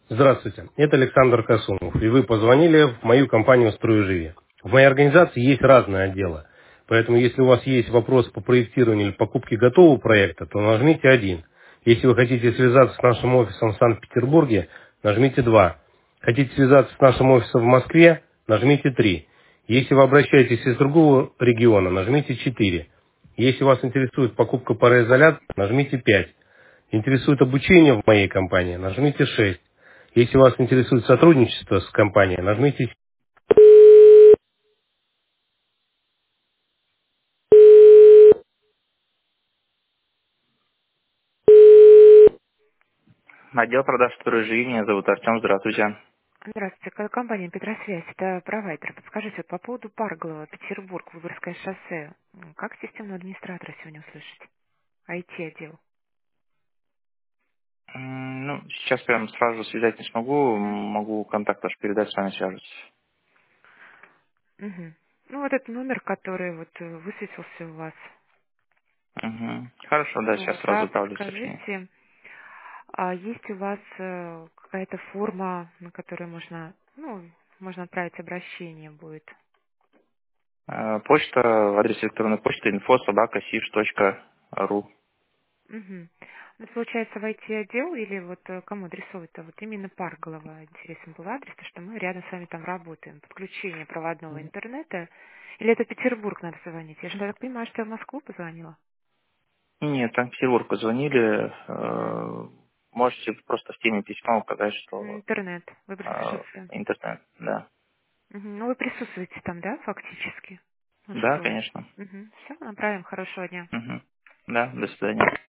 Здравствуйте, это Александр Косумов, и вы позвонили в мою компанию «Стройживе». В моей организации есть разные отделы, поэтому если у вас есть вопрос по проектированию или покупке готового проекта, то нажмите 1. Если вы хотите связаться с нашим офисом в Санкт-Петербурге, нажмите 2. Хотите связаться с нашим офисом в Москве, нажмите 3. Если вы обращаетесь из другого региона, нажмите 4. Если вас интересует покупка пароизоляции, нажмите 5. Интересует обучение в моей компании, нажмите 6. Если вас интересует сотрудничество с компанией, нажмите. Отдел продаж «Стройжи», меня зовут Артем, здравствуйте. Здравствуйте, компания «Петросвязь», это провайдер. Подскажите, вот по поводу Парголова, Петербург, Выборгское шоссе, как системного администратора сегодня услышать? IT-отдел. Ну, сейчас прям сразу связать не смогу, Мгм. могу контакт ваш передать, с вами свяжутся. Мгм. Ну, вот этот номер, который вот высветился у вас. Угу. Хорошо, да, сейчас Вот. сразу А отправлю сообщение. подскажите, а есть у вас какая-то форма, на которой можно, ну, можно отправить обращение будет? Почта, адрес электронной почты info@sif.ru. Мгм. Ну, это получается в IT-отдел или вот кому адресовать-то? Вот именно Парголова интересен был адрес, то что мы рядом с вами там работаем. Подключение проводного интернета. Или это Петербург надо звонить? Я же так понимаю, что я в Москву позвонила. Нет, там в Петербург позвонили. Мгм. Можете просто в теме письма указать, что Интернет, Выборгское шоссе. интернет, да. Мгм. Ну, вы присутствуете там, да, фактически? Да, Москвой. конечно. Все, направим. Хорошего дня. Угу. Да, до свидания.